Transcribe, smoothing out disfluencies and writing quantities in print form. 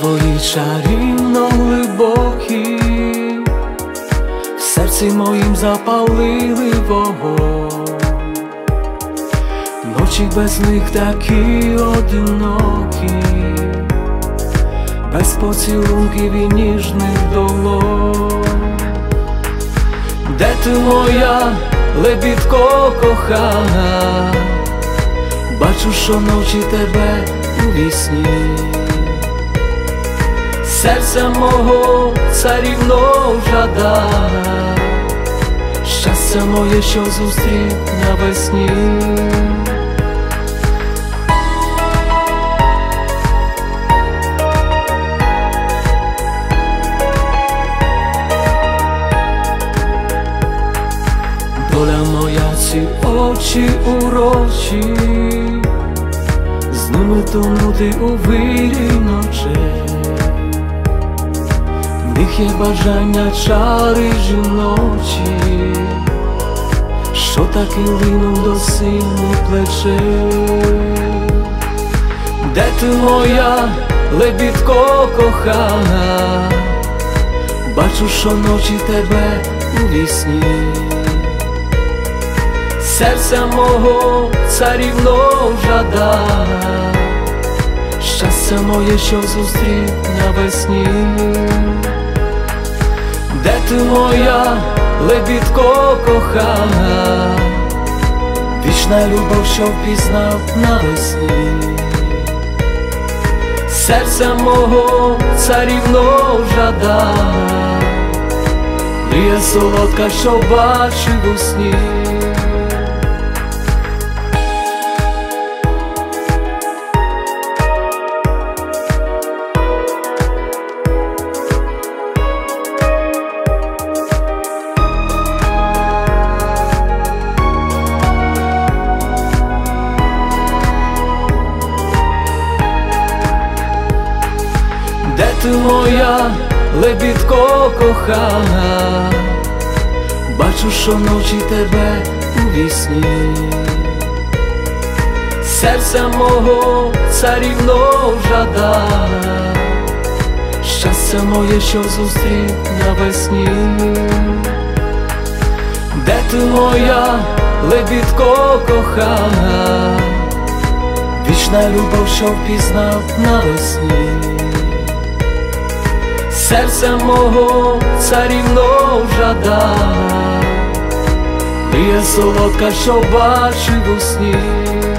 твої чарівно глибокі, в серці моїм запалили вогонь. Ночі без них такі одинокі, без поцілунків і ніжних долонь. Де ти моя лебідко кохана? Бачу щоночі тебе у вісні. Серця мого царівно жадана, щастя моє, що зустрів навесні. Доля моя, ці очі урочі, з ними тонути у вирі ночей. В них є бажання, чари жіночі, що так і линув до сильних плечей. Де ти моя лебідко кохана? Бачу щоночі тебе у вісні. Серця мого царівно жадана, щастя моє, що зустрів навесні. Де ти моя лебідко кохана? Вічна любов, що впізнав навесні. Серця мого царівно жадана, мрія солодка, що бачив у сні. Де ти моя лебідко кохана? Бачу щоночі тебе у вісні. Серця мого царівно жадана, щастя моє, що зустрів навесні. Де ти моя лебідко кохана? Вічна любов, що впізнав навесні. Серця мого царівно жадана, мрія солодка, що бачив у сні.